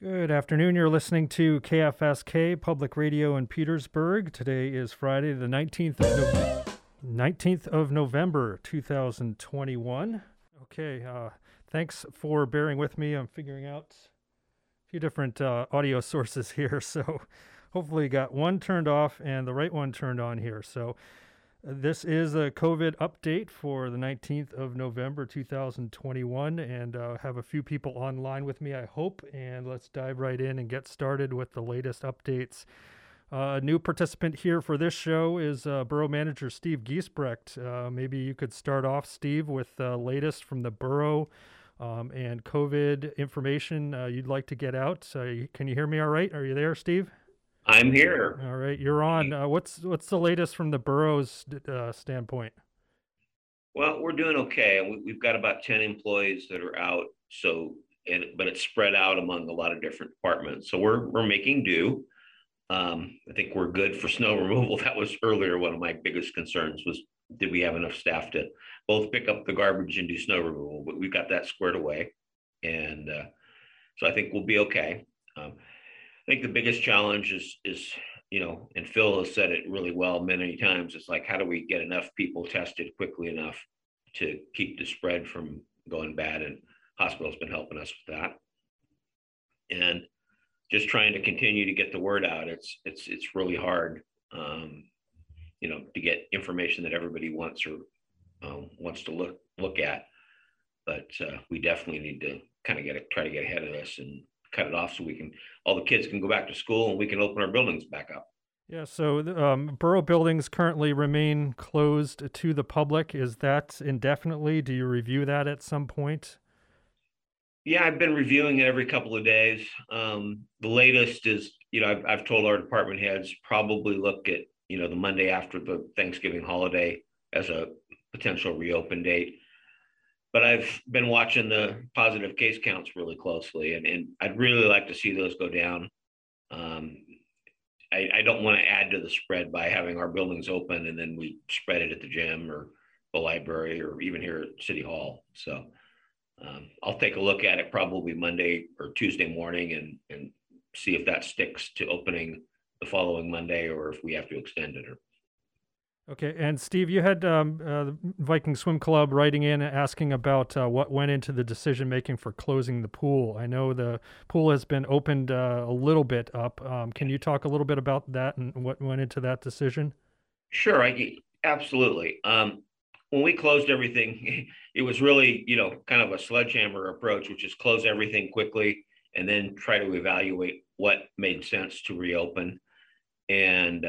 Good afternoon. You're listening to KFSK Public Radio in Petersburg. Today is Friday, the 19th of November, 2021. Okay, thanks for bearing with me. I'm figuring out a few different audio sources here, so hopefully got one turned off and the right one turned on here. So this is a COVID update for the 19th of November, 2021, and have a few people online with me, I hope, and let's dive right in and get started with the latest updates. A new participant here for this show is Borough Manager Steve Giesbrecht. Maybe you could start off, Steve, with the latest from the borough and COVID information you'd like to get out. Can you hear me all right? Are you there, Steve? I'm here. All right, you're on. What's the latest from the borough's standpoint? Well, we're doing okay. We've got about 10 employees that are out. But it's spread out among a lot of different departments. So we're making do. I think we're good for snow removal. That was earlier. One of my biggest concerns was, did we have enough staff to both pick up the garbage and do snow removal? But we've got that squared away. And so I think we'll be okay. I think the biggest challenge is, and Phil has said it really well many times. It's like, how do we get enough people tested quickly enough to keep the spread from going bad? And hospital's been helping us with that. And just trying to continue to get the word out. It's really hard, to get information that everybody wants or wants to look at. But we definitely need to kind of try to get ahead of this and cut it off so all the kids can go back to school and we can open our buildings back up. Yeah, so borough buildings currently remain closed to the public. Is that indefinitely? Do you review that at some point? Yeah, I've been reviewing it every couple of days. The latest is, I've told our department heads probably look at, the Monday after the Thanksgiving holiday as a potential reopen date. But I've been watching the positive case counts really closely, and I'd really like to see those go down. I don't want to add to the spread by having our buildings open and then we spread it at the gym or the library or even here at City Hall. So I'll take a look at it probably Monday or Tuesday morning and see if that sticks to opening the following Monday or if we have to extend it. Okay, and Steve, you had the Viking Swim Club writing in asking about what went into the decision making for closing the pool. I know the pool has been opened a little bit up. Can you talk a little bit about that and what went into that decision? Sure, absolutely. When we closed everything, it was really, kind of a sledgehammer approach, which is close everything quickly and then try to evaluate what made sense to reopen. And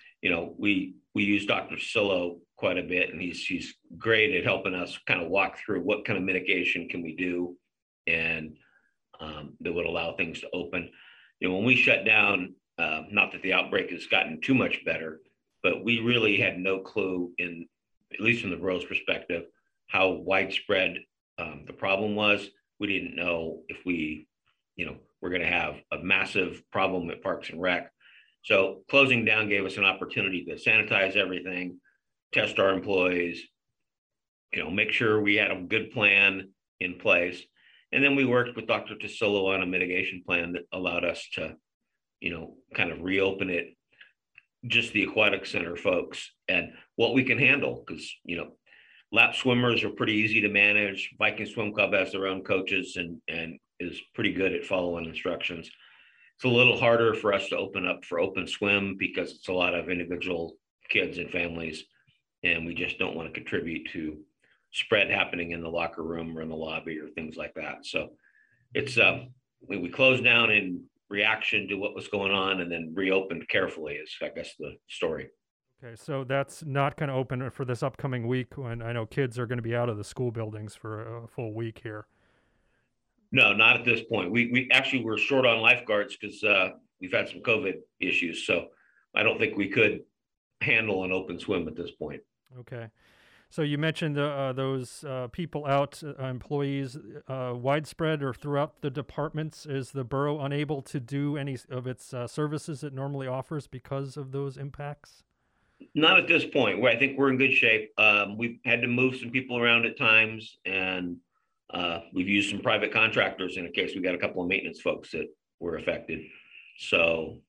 we use Dr. Sillo quite a bit, and he's great at helping us kind of walk through what kind of mitigation can we do, and that would allow things to open. When we shut down, not that the outbreak has gotten too much better, but we really had no clue, at least from the borough's perspective, how widespread the problem was. We didn't know if we're going to have a massive problem at Parks and Rec. So closing down gave us an opportunity to sanitize everything, test our employees, make sure we had a good plan in place. And then we worked with Dr. Tassilo on a mitigation plan that allowed us to, kind of reopen it, just the aquatic center folks and what we can handle. Because, lap swimmers are pretty easy to manage. Viking Swim Club has their own coaches and is pretty good at following instructions. It's a little harder for us to open up for open swim because it's a lot of individual kids and families, and we just don't want to contribute to spread happening in the locker room or in the lobby or things like that. So it's we closed down in reaction to what was going on and then reopened carefully is, I guess, the story. Okay, so that's not going to open for this upcoming week when I know kids are going to be out of the school buildings for a full week here. No, not at this point. We actually were short on lifeguards because we've had some COVID issues. So I don't think we could handle an open swim at this point. Okay. So you mentioned those people out, employees, widespread or throughout the departments. Is the borough unable to do any of its services it normally offers because of those impacts? Not at this point. Where I think we're in good shape. We've had to move some people around at times, and we've used some private contractors in case we got a couple of maintenance folks that were affected. So,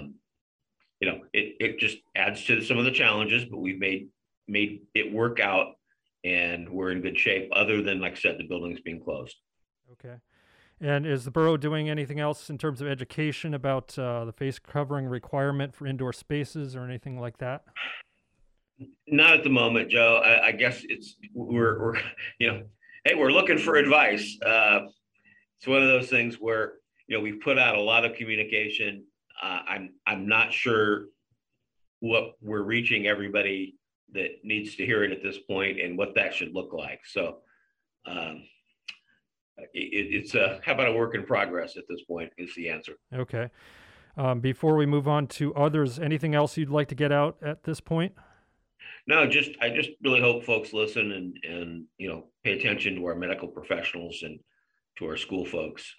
it just adds to some of the challenges, but we've made it work out, and we're in good shape. Other than, like I said, the building's being closed. Okay. And is the borough doing anything else in terms of education about the face covering requirement for indoor spaces or anything like that? Not at the moment, Joe. I guess we're hey, we're looking for advice. It's one of those things where we've put out a lot of communication. I'm not sure what we're reaching everybody that needs to hear it at this point and what that should look like. So um, it's how about a work in progress at this point is the answer. Okay. Before we move on to others, anything else you'd like to get out at this point? No, I just really hope folks listen and pay attention to our medical professionals and to our school folks.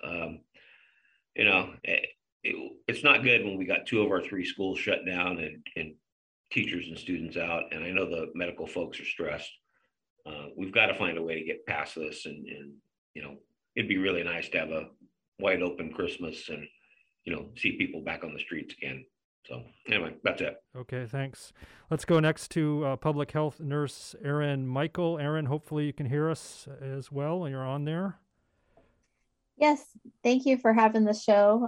It's not good when we got 2 of our 3 schools shut down and teachers and students out. And I know the medical folks are stressed. We've got to find a way to get past this, and it'd be really nice to have a wide open Christmas and see people back on the streets again. So anyway, that's it. Okay, thanks. Let's go next to public health nurse Erin Michael. Erin, hopefully you can hear us as well. You're on there. Yes, thank you for having the show.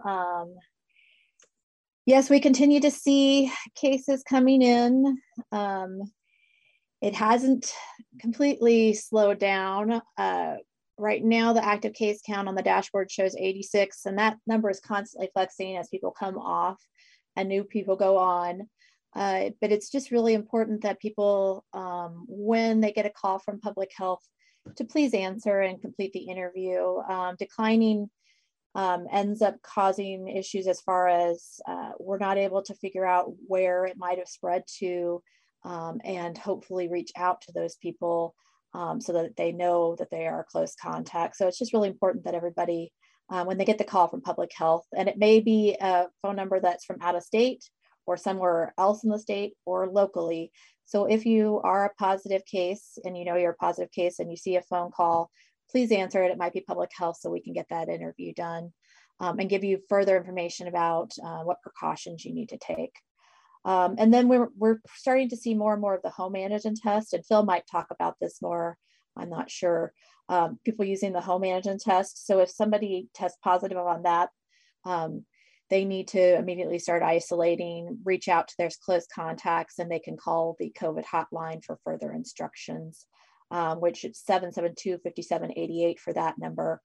Yes, we continue to see cases coming in. It hasn't completely slowed down. Right now, the active case count on the dashboard shows 86, and that number is constantly flexing as people come off and new people go on. But it's just really important that people, when they get a call from public health, to please answer and complete the interview. Declining ends up causing issues as far as we're not able to figure out where it might have spread to, and hopefully reach out to those people so that they know that they are close contact. So it's just really important that everybody, when they get the call from public health, and it may be a phone number that's from out of state or somewhere else in the state or locally. So if you are a positive case and you're a positive case and you see a phone call, please answer it. It might be public health so we can get that interview done and give you further information about what precautions you need to take. And then we're starting to see more and more of the home antigen test, and Phil might talk about this more, I'm not sure. People using the home antigen test. So if somebody tests positive on that, they need to immediately start isolating, reach out to their close contacts, and they can call the COVID hotline for further instructions, which is 772-5788 for that number.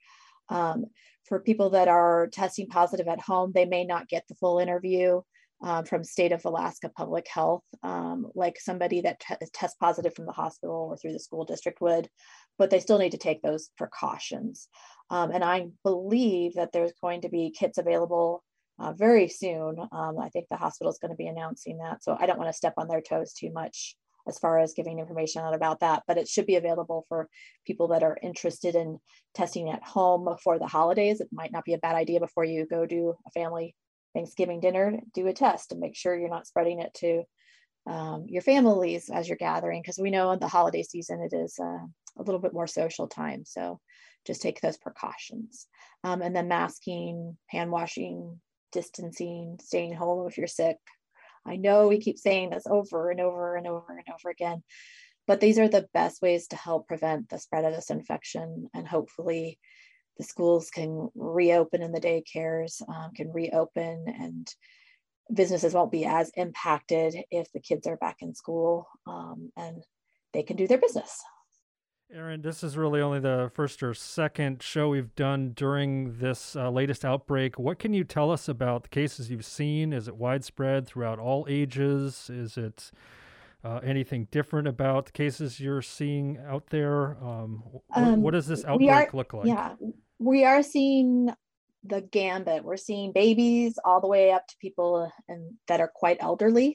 For people that are testing positive at home, they may not get the full interview from State of Alaska Public Health, like somebody that tests positive from the hospital or through the school district would, but they still need to take those precautions. And I believe that there's going to be kits available very soon. I think the hospital is going to be announcing that. So I don't want to step on their toes too much as far as giving information out about that, but it should be available for people that are interested in testing at home before the holidays. It might not be a bad idea before you go do a family Thanksgiving dinner, do a test and make sure you're not spreading it to your families as you're gathering, because we know in the holiday season it is a little bit more social time. So just take those precautions. And then masking, hand washing, distancing, staying home if you're sick. I know we keep saying this over and over and over and over again, but these are the best ways to help prevent the spread of this infection. And hopefully the schools can reopen and the daycares can reopen, and businesses won't be as impacted if the kids are back in school and they can do their business. Erin, this is really only the first or second show we've done during this latest outbreak. What can you tell us about the cases you've seen? Is it widespread throughout all ages? Is it anything different about the cases you're seeing out there? What does this outbreak look like? Yeah, we are seeing the gambit. We're seeing babies all the way up to people that are quite elderly.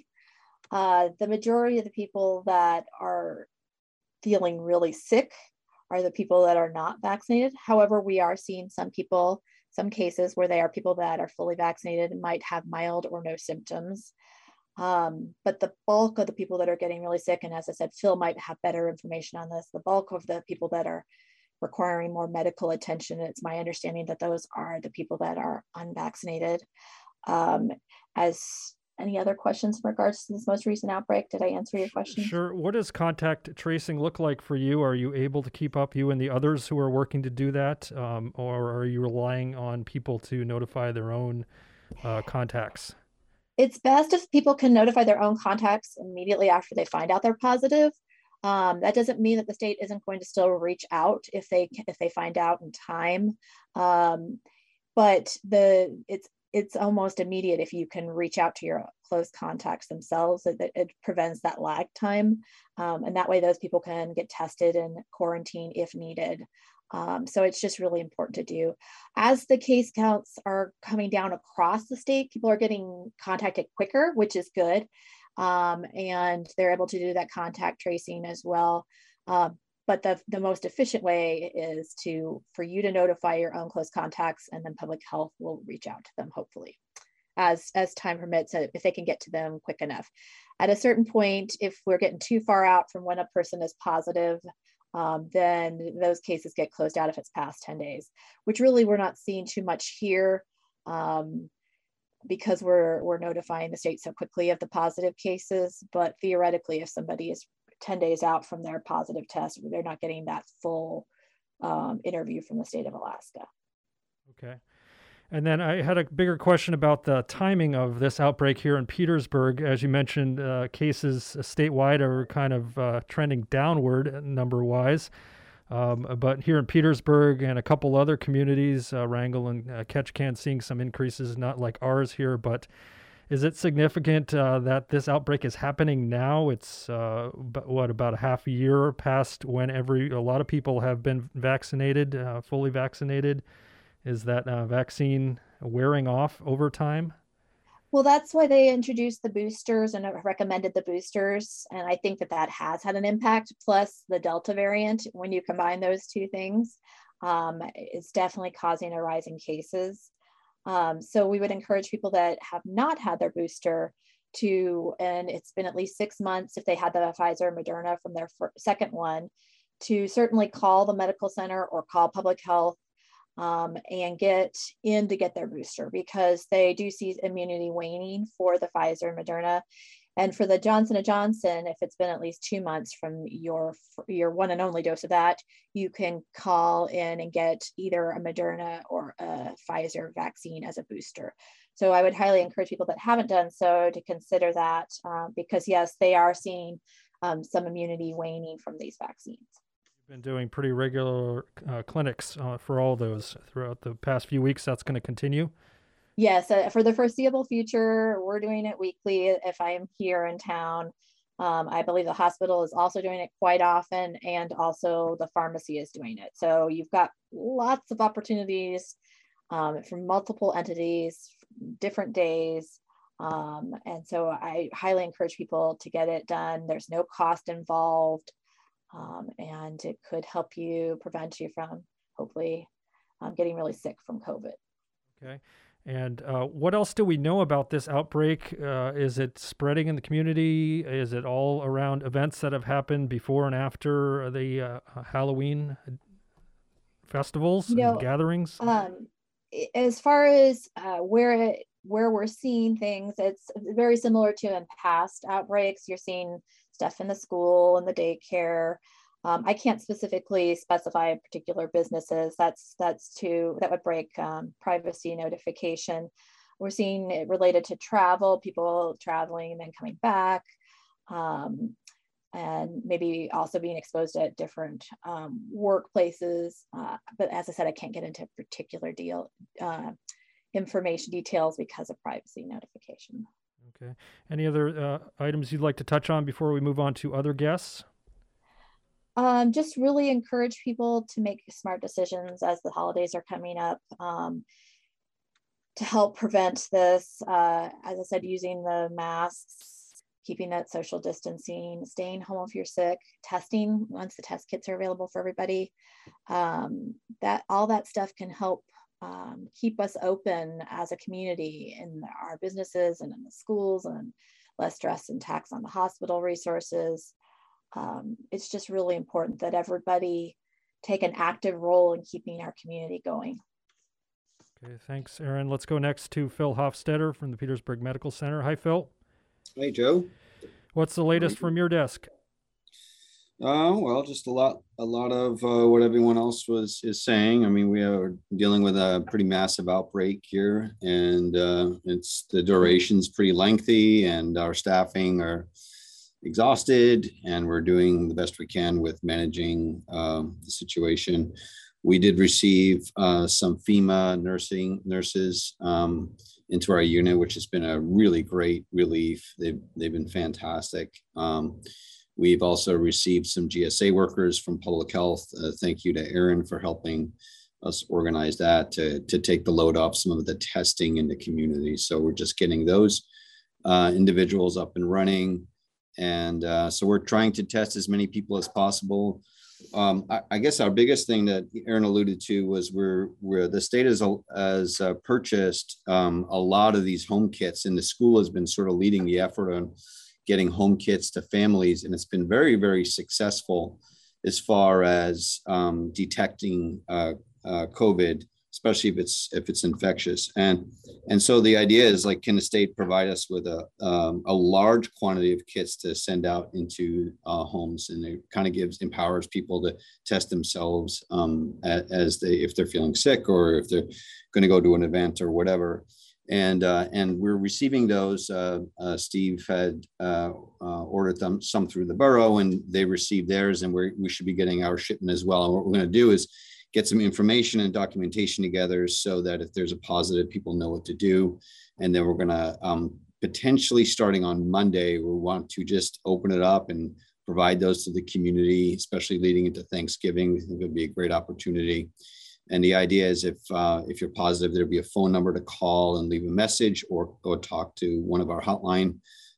The majority of the people that are feeling really sick are the people that are not vaccinated. However, we are seeing some cases where they are people that are fully vaccinated and might have mild or no symptoms. But the bulk of the people that are getting really sick, and as I said, Phil might have better information on this, the bulk of the people that are requiring more medical attention. It's my understanding that those are the people that are unvaccinated. As any other questions in regards to this most recent outbreak? Did I answer your question? Sure. What does contact tracing look like for you? Are you able to keep up, you and the others who are working to do that? Or are you relying on people to notify their own contacts? It's best if people can notify their own contacts immediately after they find out they're positive. That doesn't mean that the state isn't going to still reach out if they find out in time. But it's almost immediate if you can reach out to your close contacts themselves. It prevents that lag time. And that way those people can get tested and quarantine if needed. So it's just really important to do. As the case counts are coming down across the state, people are getting contacted quicker, which is good. And they're able to do that contact tracing as well. But the most efficient way is for you to notify your own close contacts, and then public health will reach out to them, hopefully, as time permits, if they can get to them quick enough. At a certain point, if we're getting too far out from when a person is positive, then those cases get closed out if it's past 10 days, which really we're not seeing too much here, because we're notifying the state so quickly of the positive cases. But theoretically, if somebody is 10 days out from their positive test, they're not getting that full interview from the state of Alaska. Okay. And then I had a bigger question about the timing of this outbreak here in Petersburg. As you mentioned, cases statewide are kind of trending downward number-wise. But here in Petersburg and a couple other communities, Wrangell and Ketchikan, seeing some increases, not like ours here, but is it significant that this outbreak is happening now? It's about a half a year past when a lot of people have been vaccinated, fully vaccinated. Is that vaccine wearing off over time? Well, that's why they introduced the boosters and recommended the boosters. And I think that has had an impact. Plus the Delta variant, when you combine those two things, it's definitely causing a rise in cases. So we would encourage people that have not had their booster and it's been at least 6 months if they had the Pfizer and Moderna from their second one, to certainly call the medical center or call public health and get in to get their booster, because they do see immunity waning for the Pfizer and Moderna. And for the Johnson & Johnson, if it's been at least 2 months from your one and only dose of that, you can call in and get either a Moderna or a Pfizer vaccine as a booster. So I would highly encourage people that haven't done so to consider that, because yes, they are seeing some immunity waning from these vaccines. You've been doing pretty regular clinics for all those throughout the past few weeks. That's going to continue? Yes, for the foreseeable future, we're doing it weekly if I'm here in town. I believe the hospital is also doing it quite often, and also the pharmacy is doing it. So you've got lots of opportunities from multiple entities, different days. And so I highly encourage people to get it done. There's no cost involved, and it could help you prevent you from hopefully getting really sick from COVID. Okay. And what else do we know about this outbreak? Is it spreading in the community? Is it all around events that have happened before and after the Halloween festivals and gatherings? As far as where we're seeing things, it's very similar to in past outbreaks. You're seeing stuff in the school and the daycare. I can't specifically specify particular businesses. That would break privacy notification. We're seeing it related to travel, people traveling and then coming back, and maybe also being exposed at different workplaces. But as I said, I can't get into particular information details because of privacy notification. Okay. Any other items you'd like to touch on before we move on to other guests? Just really encourage people to make smart decisions as the holidays are coming up, to help prevent this. As I said, using the masks, keeping that social distancing, staying home if you're sick, testing once the test kits are available for everybody. That all that stuff can help keep us open as a community in our businesses and in the schools, and less stress and tax on the hospital resources. It's just really important that everybody take an active role in keeping our community going. Okay, thanks, Erin. Let's go next to Phil Hofstetter from the Petersburg Medical Center. Hi, Phil. Hey, Joe. What's the latest from your desk? Well, just a lot of what everyone else is saying. I mean, we are dealing with a pretty massive outbreak here, and it's the duration's pretty lengthy, and our staffing are exhausted, and we're doing the best we can with managing the situation. We did receive some FEMA nurses into our unit, which has been a really great relief. They've been fantastic. We've also received some GSA workers from public health. Thank you to Erin for helping us organize that to take the load off some of the testing in the community. So we're just getting those individuals up and running. And so we're trying to test as many people as possible. I guess our biggest thing that Erin alluded to was where the state has purchased a lot of these home kits, and the school has been sort of leading the effort on getting home kits to families, and it's been very, very successful as far as detecting COVID, especially if it's infectious. And so the idea is, like, can the state provide us with a large quantity of kits to send out into homes, and it kind of empowers people to test themselves if they're feeling sick or if they're going to go to an event or whatever. And we're receiving those. Steve had ordered some through the borough, and they received theirs, and we should be getting our shipment as well. And what we're going to do is get some information and documentation together so that if there's a positive, people know what to do. And then we're going to potentially, starting on Monday, we want to just open it up and provide those to the community, especially leading into Thanksgiving. We think it would be a great opportunity. And the idea is if you're positive, there'll be a phone number to call and leave a message, or go talk to one of our hotline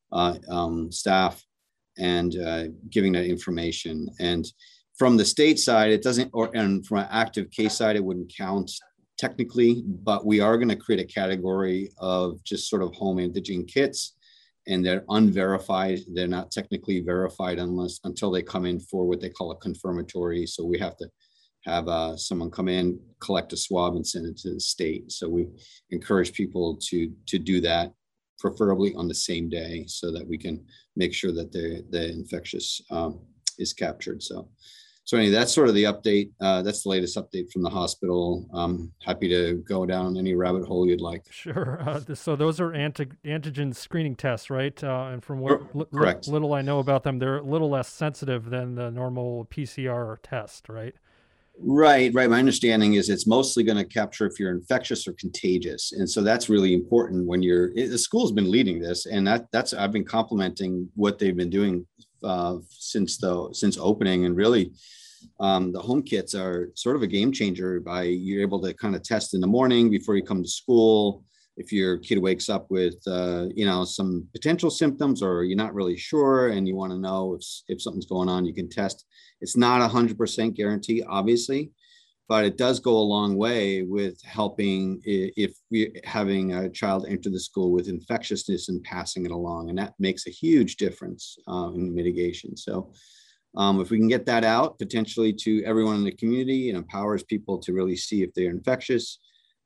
staff and giving that information. And from the state side, it doesn't, and from an active case side, it wouldn't count technically, but we are going to create a category of just sort of home antigen kits, and they're unverified. They're not technically verified until they come in for what they call a confirmatory. So we have to have someone come in, collect a swab, and send it to the state. So we encourage people to do that, preferably on the same day, so that we can make sure that the infectious is captured. So anyway, that's sort of the update. That's the latest update from the hospital. Happy to go down any rabbit hole you'd like. Sure. So those are antigen screening tests, right? And from what little I know about them, they're a little less sensitive than the normal PCR test, right? Right. My understanding is it's mostly going to capture if you're infectious or contagious. And so that's really important when the school's been leading this, and that's I've been complimenting what they've been doing since opening. And really, the home kits are sort of a game changer. You're able to kind of test in the morning before you come to school. If your kid wakes up with some potential symptoms, or you're not really sure and you want to know if something's going on, you can test. It's not 100% guarantee, obviously, but it does go a long way with helping if we're having a child enter the school with infectiousness and passing it along. And that makes a huge difference in mitigation. So if we can get that out potentially to everyone in the community, it empowers people to really see if they're infectious.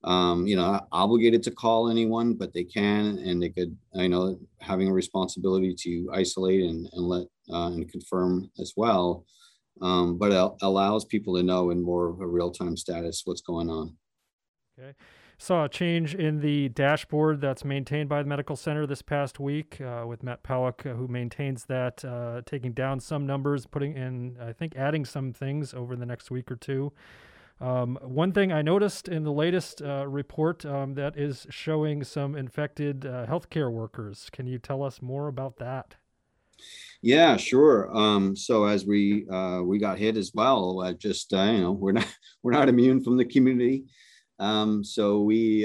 Not obligated to call anyone, but they can, and they could, having a responsibility to isolate and let and confirm as well. But it allows people to know in more of a real-time status what's going on. Okay. Saw a change in the dashboard that's maintained by the medical center this past week with Matt Powick, who maintains that, taking down some numbers, putting in, I think, adding some things over the next week or two. One thing I noticed in the latest report that is showing some infected healthcare workers. Can you tell us more about that? Yeah, sure. So as we got hit as well, we're not immune from the community. So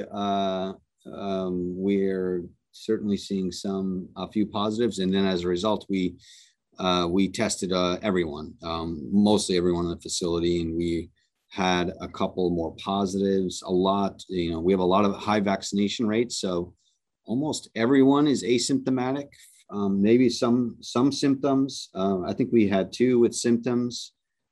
we're certainly seeing a few positives, and then as a result, we tested everyone, mostly everyone in the facility, and we had a couple more positives. We have a lot of high vaccination rates, so almost everyone is asymptomatic. Maybe some symptoms. I think we had 2 with symptoms,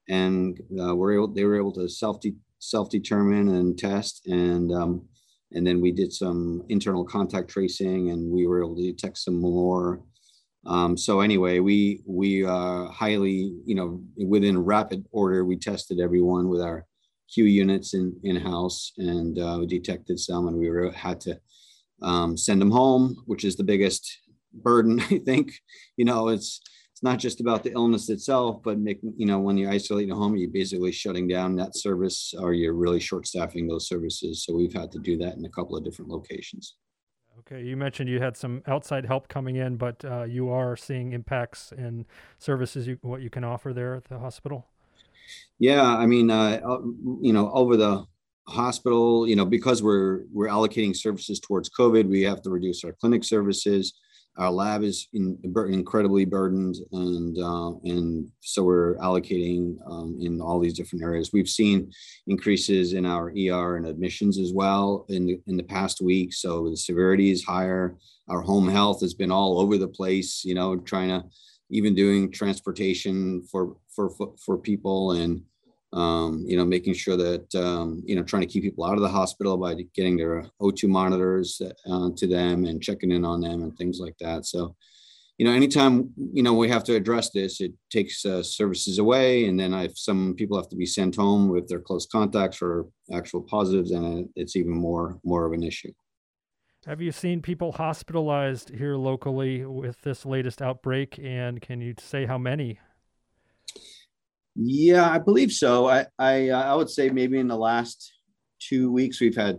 and they were able to self-determine and test, and then we did some internal contact tracing, and we were able to detect some more. So anyway, we highly, within rapid order, we tested everyone with our Q units in-house, and we detected some, and had to send them home, which is the biggest burden. I think, it's not just about the illness itself, but when you isolate at home, you're basically shutting down that service, or you're really short staffing those services. So we've had to do that in a couple of different locations. Okay, you mentioned you had some outside help coming in, but you are seeing impacts in services, what you can offer there at the hospital? Yeah, I mean, over the hospital, because we're allocating services towards COVID, we have to reduce our clinic services. Our lab is incredibly burdened, and so we're allocating in all these different areas. We've seen increases in our ER and admissions as well in the past week. So the severity is higher. Our home health has been all over the place. Trying to even doing transportation for people, and making sure that, trying to keep people out of the hospital by getting their O2 monitors to them and checking in on them and things like that. So, anytime, we have to address this, it takes services away. And then if some people have to be sent home with their close contacts or actual positives, and it's even more of an issue. Have you seen people hospitalized here locally with this latest outbreak? And can you say how many? Yeah, I believe so. I would say maybe in the last 2 weeks we had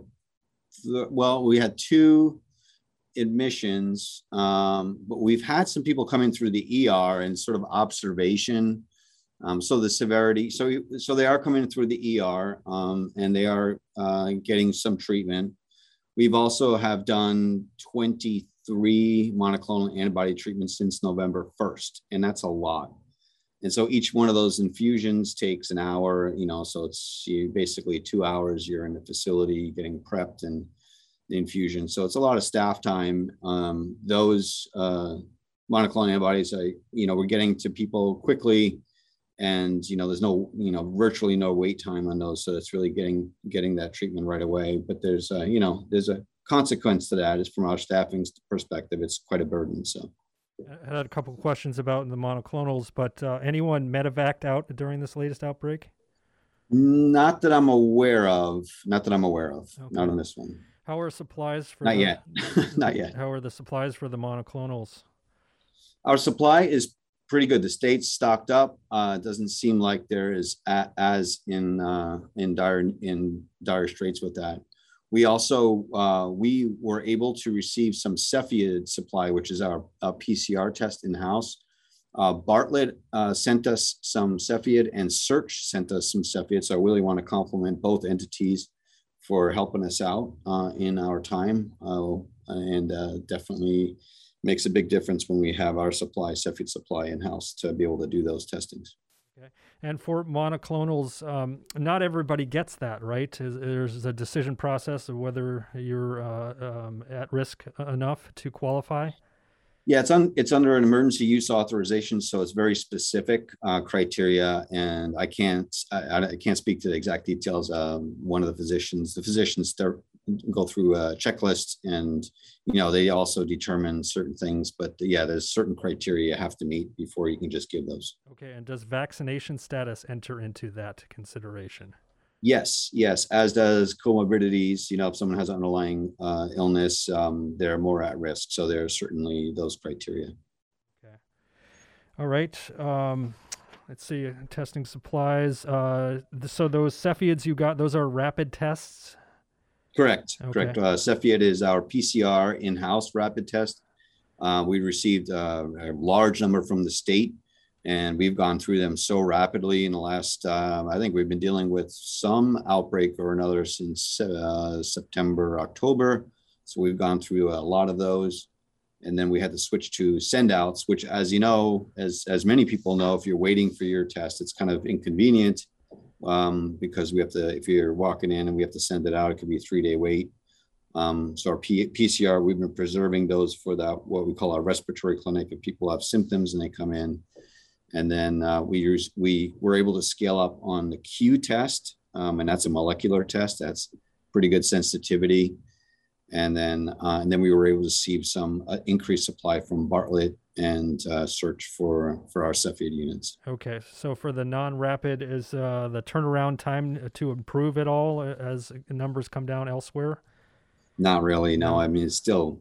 2 admissions, but we've had some people coming through the ER and sort of observation. So the severity, so they are coming through the ER, and they are getting some treatment. We've also have done 23 monoclonal antibody treatments since November 1st, and that's a lot. And so each one of those infusions takes an hour, so it's basically 2 hours you're in the facility getting prepped and the infusion. So it's a lot of staff time. Those monoclonal antibodies, we're getting to people quickly, and, there's no, virtually no wait time on those. So it's really getting that treatment right away. But there's a consequence to that. Is from our staffing perspective, it's quite a burden. So. I had a couple of questions about the monoclonals, but anyone medevaced out during this latest outbreak? Not that I'm aware of. Okay. Not on this one. How are supplies for? Not yet. Not yet. How are the supplies for the monoclonals? Our supply is pretty good. The state's stocked up. It doesn't seem like there is as in dire straits with that. We also, we were able to receive some Cepheid supply, which is our PCR test in-house. Bartlett sent us some Cepheid, and Search sent us some Cepheid. So I really want to compliment both entities for helping us out in our time. And definitely makes a big difference when we have our Cepheid supply in-house to be able to do those testings. Okay. And for monoclonals, not everybody gets that, right? There's a decision process of whether you're at risk enough to qualify. Yeah, it's under an emergency use authorization, so it's very specific criteria, and I can't speak to the exact details. One of the physicians go through a checklist, and they also determine certain things. But yeah, there's certain criteria you have to meet before you can just give those. Okay, and does vaccination status enter into that consideration? Yes, as does comorbidities. If someone has underlying illness, they're more at risk. So there are certainly those criteria. Okay. All right. Let's see. Testing supplies. So those Cepheids you got, those are rapid tests? Correct. Okay. Correct. Cepheid is our PCR in-house rapid test. We received a large number from the state, and we've gone through them so rapidly in the last, I think we've been dealing with some outbreak or another since September, October. So we've gone through a lot of those. And then we had to switch to send outs, which, as you know, as many people know, if you're waiting for your test, it's kind of inconvenient because we have to, if you're walking in and we have to send it out, it could be a 3-day wait. So our PCR, we've been preserving those for that, what we call our respiratory clinic. If people have symptoms and they come in, And then we were able to scale up on the Q test, and that's a molecular test. That's pretty good sensitivity. And then we were able to see some increased supply from Bartlett and search for our Cepheid units. Okay, so for the non-rapid, is the turnaround time to improve at all as numbers come down elsewhere? Not really, no. I mean, it's still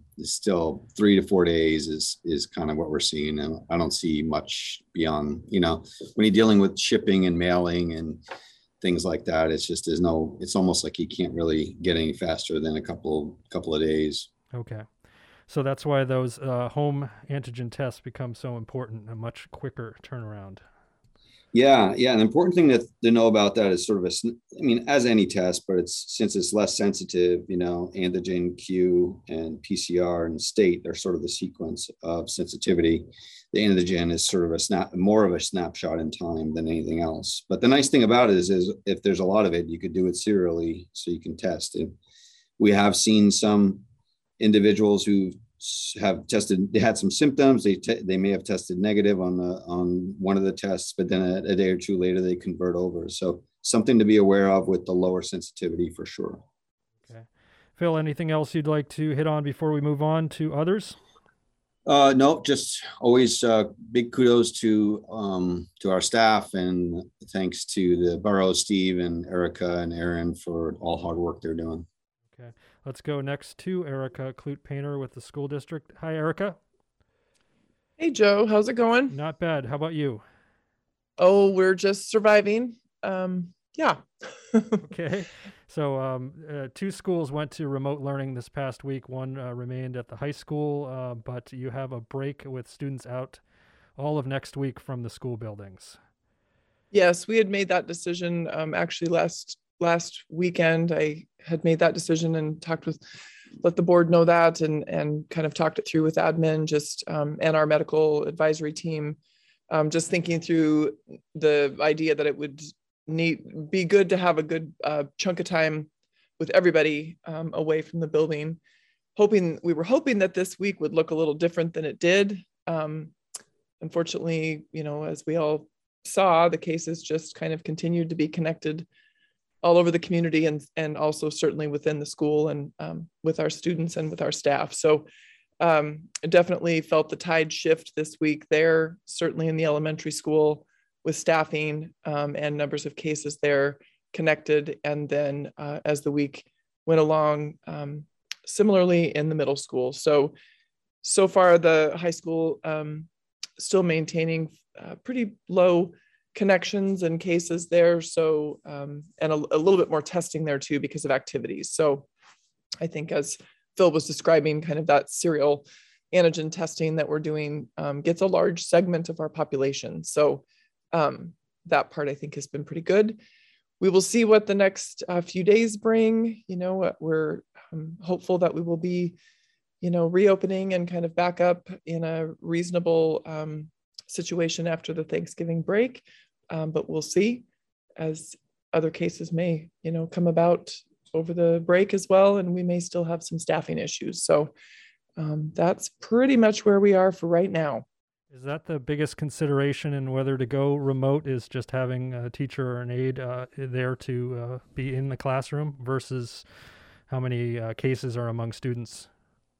3 to 4 days is kind of what we're seeing, and I don't see much beyond. When you're dealing with shipping and mailing and things like that, it's almost like you can't really get any faster than a couple of days. Okay, so that's why those home antigen tests become so important, a much quicker turnaround. Yeah. An important thing to know about that is sort of as any test, but since it's less sensitive, antigen, Q, and PCR and state are sort of the sequence of sensitivity. The antigen is sort of more of a snapshot in time than anything else. But the nice thing about it is if there's a lot of it, you could do it serially so you can test it. We have seen some individuals who have tested, they had some symptoms, they may have tested negative on one of the tests, but then a day or two later they convert over. So something to be aware of with the lower sensitivity for sure. Okay, Phil, anything else you'd like to hit on before we move on to others? No, just always big kudos to our staff, and thanks to the borough, Steve and Erica and Aaron, for all hard work they're doing. Okay, let's go next to Erica Clute-Painter with the school district. Hi, Erica. Hey, Joe. How's it going? Not bad. How about you? Oh, we're just surviving. Yeah. Okay. So 2 schools went to remote learning this past week. One remained at the high school, but you have a break with students out all of next week from the school buildings. Yes, we had made that decision. Actually, last weekend, I had made that decision and let the board know that, and kind of talked it through with admin, and our medical advisory team, just thinking through the idea that it would be good to have a good chunk of time with everybody away from the building. We were hoping that this week would look a little different than it did. Unfortunately, as we all saw, the cases just kind of continued to be connected all over the community, and also certainly within the school, and with our students and with our staff. So I definitely felt the tide shift this week there, certainly in the elementary school, with staffing and numbers of cases there connected. And then as the week went along, similarly in the middle school. So far the high school still maintaining pretty low connections and cases there. So, and a little bit more testing there too, because of activities. So I think, as Phil was describing, kind of that serial antigen testing that we're doing gets a large segment of our population. So that part I think has been pretty good. We will see what the next few days bring. We're hopeful that we will be, reopening and kind of back up in a reasonable situation after the Thanksgiving break. But we'll see, as other cases may, come about over the break as well, and we may still have some staffing issues. So that's pretty much where we are for right now. Is that the biggest consideration in whether to go remote, is just having a teacher or an aide there to be in the classroom versus how many cases are among students?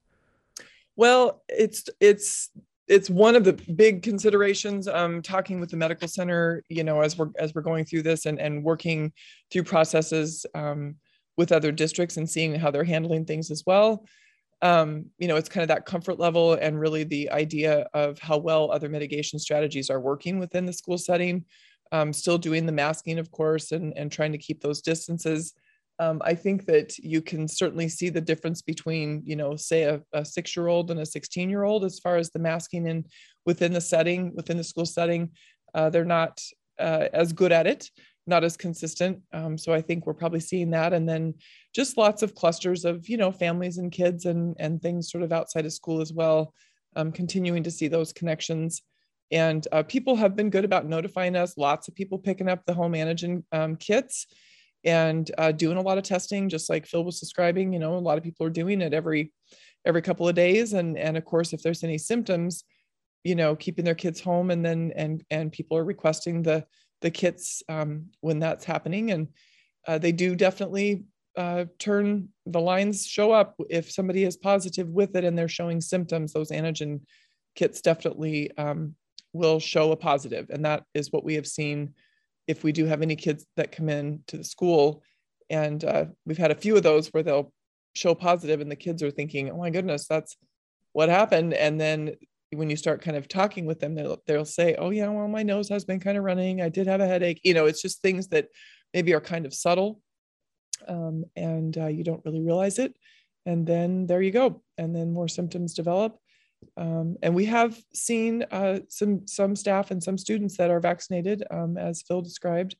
Well, it's one of the big considerations. Talking with the medical center, as we're going through this and working through processes with other districts and seeing how they're handling things as well. It's kind of that comfort level, and really the idea of how well other mitigation strategies are working within the school setting. Still doing the masking, of course, and trying to keep those distances. I think that you can certainly see the difference between, say a 6-year-old and a 16-year-old as far as the masking within the school setting. They're not as good at it, not as consistent. So I think we're probably seeing that. And then just lots of clusters of, families and kids and things sort of outside of school as well, continuing to see those connections. And people have been good about notifying us, lots of people picking up the home antigen kits and doing a lot of testing, just like Phil was describing. A lot of people are doing it every couple of days. And of course, if there's any symptoms, keeping their kids home, and then and people are requesting the kits when that's happening. And they do definitely turn the lines, show up if somebody is positive with it and they're showing symptoms. Those antigen kits definitely will show a positive, and that is what we have seen if we do have any kids that come in to the school. And we've had a few of those where they'll show positive and the kids are thinking, oh my goodness, that's what happened. And then when you start kind of talking with them, they'll say, oh yeah, well, my nose has been kind of running. I did have a headache. It's just things that maybe are kind of subtle, and you don't really realize it. And then there you go. And then more symptoms develop. And we have seen some staff and some students that are vaccinated, as Phil described,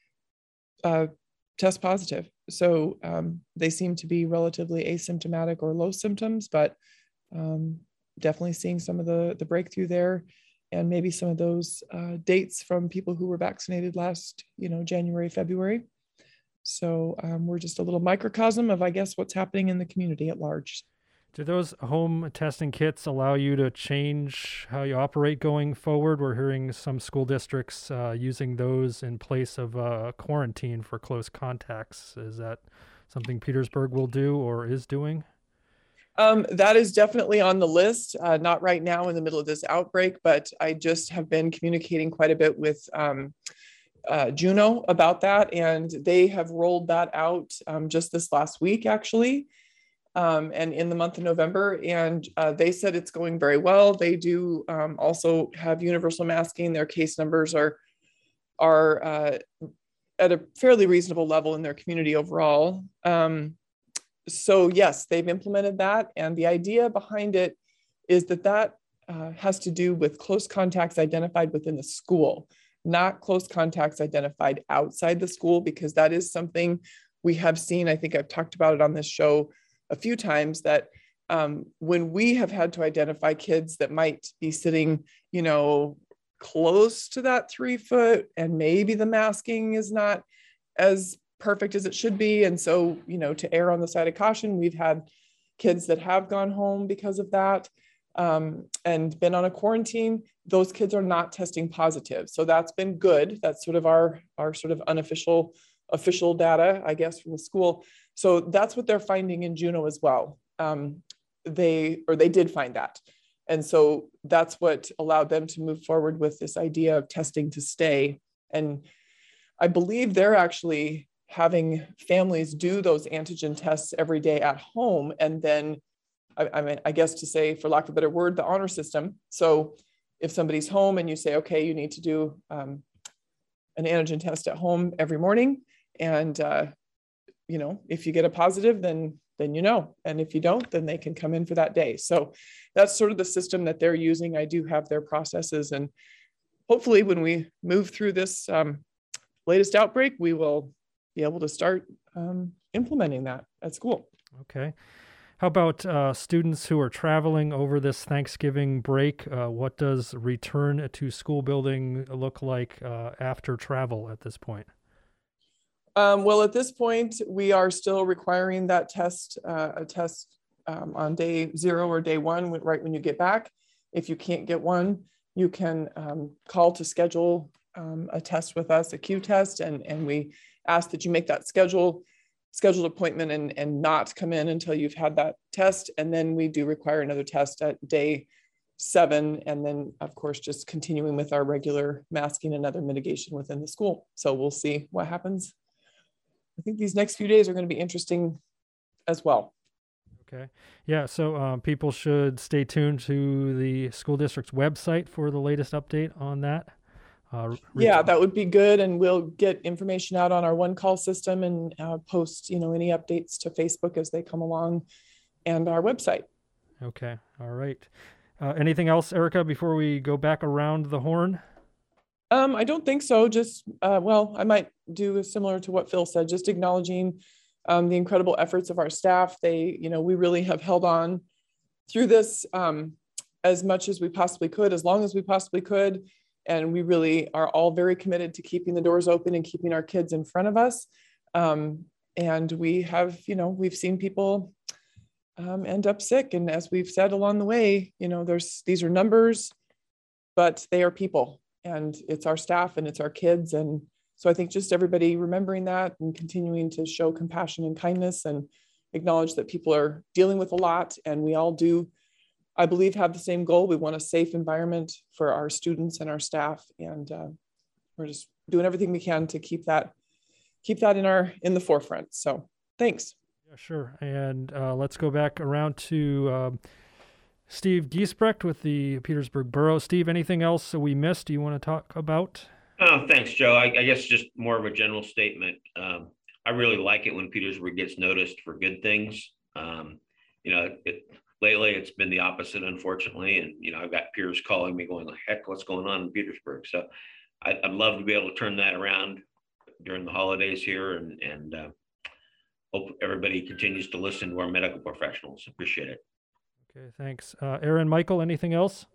test positive. So they seem to be relatively asymptomatic or low symptoms, but definitely seeing some of the breakthrough there, and maybe some of those dates from people who were vaccinated last, January, February. So we're just a little microcosm of, I guess, what's happening in the community at large. Do those home testing kits allow you to change how you operate going forward? We're hearing some school districts using those in place of quarantine for close contacts. Is that something Petersburg will do or is doing? That is definitely on the list, not right now in the middle of this outbreak, but I just have been communicating quite a bit with Juneau about that, and they have rolled that out just this last week, actually. And in the month of November, and they said it's going very well. They do also have universal masking. Their case numbers are at a fairly reasonable level in their community overall. So yes, they've implemented that, and the idea behind it is that has to do with close contacts identified within the school, not close contacts identified outside the school, because that is something we have seen. I think I've talked about it on this show a few times, that when we have had to identify kids that might be sitting, close to that 3 foot, and maybe the masking is not as perfect as it should be. And so, to err on the side of caution, we've had kids that have gone home because of that, and been on a quarantine. Those kids are not testing positive. So that's been good. That's sort of our sort of official data, I guess, from the school. So that's what they're finding in Juneau as well. They did find that. And so that's what allowed them to move forward with this idea of testing to stay. And I believe they're actually having families do those antigen tests every day at home. And then, I guess, to say, for lack of a better word, the honor system. So if somebody's home and you say, okay, you need to do an antigen test at home every morning, and if you get a positive, then and if you don't, then they can come in for that day. So that's sort of the system that they're using. I do have their processes, and hopefully when we move through this latest outbreak, we will be able to start implementing that at school. Okay. How about students who are traveling over this Thanksgiving break? What does return to school building look like after travel at this point? Well, at this point, we are still requiring that a test on day 0 or day 1, right when you get back. If you can't get one, you can call to schedule a test with us, a Q test, and we ask that you make that scheduled appointment and not come in until you've had that test. And then we do require another test at day 7. And then, of course, just continuing with our regular masking and other mitigation within the school. So we'll see what happens. I think these next few days are going to be interesting as well. Okay. Yeah. So people should stay tuned to the school district's website for the latest update on that. Yeah, that would be good. And we'll get information out on our one call system and post, any updates to Facebook as they come along, and our website. Okay. All right. Anything else, Erica, before we go back around the horn? I don't think so. Just, I might do similar to what Phil said, just acknowledging the incredible efforts of our staff. We really have held on through this as much as we possibly could, as long as we possibly could. And we really are all very committed to keeping the doors open and keeping our kids in front of us. And we have, we've seen people end up sick. And as we've said along the way, these are numbers. but they are people, and it's our staff and it's our kids. And so I think just everybody remembering that and continuing to show compassion and kindness and acknowledge that people are dealing with a lot, and we all do, I believe, have the same goal. We want a safe environment for our students and our staff, and we're just doing everything we can to keep that in the forefront. So thanks. Yeah, sure. And let's go back around to Steve Giesbrecht with the Petersburg Borough. Steve, anything else we missed you want to talk about? Oh, thanks, Joe. I guess just more of a general statement. I really like it when Petersburg gets noticed for good things. Lately it's been the opposite, unfortunately. And, I've got peers calling me going, heck, what's going on in Petersburg? So I'd love to be able to turn that around during the holidays here, and hope everybody continues to listen to our medical professionals. Appreciate it. Okay, thanks. Aaron, Michael, anything else?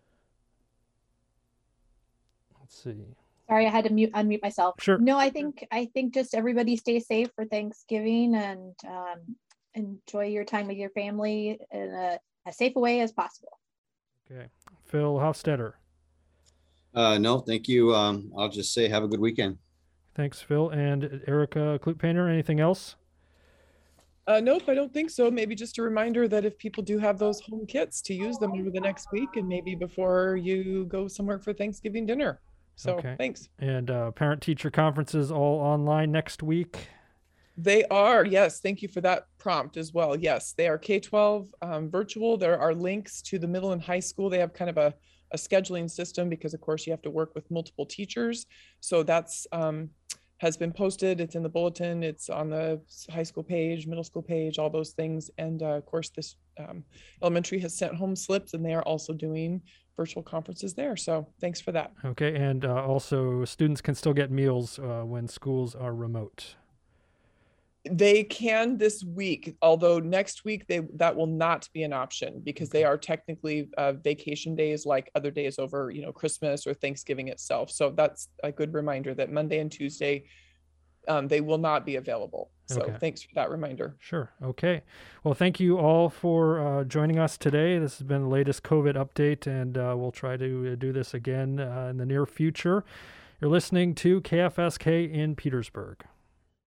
Let's see. Sorry, I had to unmute myself. Sure. No, I think just everybody stay safe for Thanksgiving, and enjoy your time with your family in as safe a way as possible. Okay. Phil Hofstetter. No, thank you. I'll just say have a good weekend. Thanks, Phil. And Erica Klutpainter, anything else? Nope, I don't think so. Maybe just a reminder that if people do have those home kits, to use them over the next week and maybe before you go somewhere for Thanksgiving dinner. So Okay. Thanks. And parent-teacher conferences all online next week? They are, yes. Thank you for that prompt as well. Yes, they are K-12 virtual. There are links to the middle and high school. They have kind of a scheduling system because, of course, you have to work with multiple teachers. So that's has been posted. It's in the bulletin. It's on the high school page, middle school page, all those things. And of course, this elementary has sent home slips, and they are also doing virtual conferences there. So thanks for that. Okay. And also, students can still get meals when schools are remote. They can this week, although next week that will not be an option because they are technically vacation days like other days over, Christmas or Thanksgiving itself. So that's a good reminder that Monday and Tuesday they will not be available. So Okay. Thanks for that reminder. Sure. Okay. Well, thank you all for joining us today. This has been the latest COVID update, and we'll try to do this again in the near future. You're listening to KFSK in Petersburg.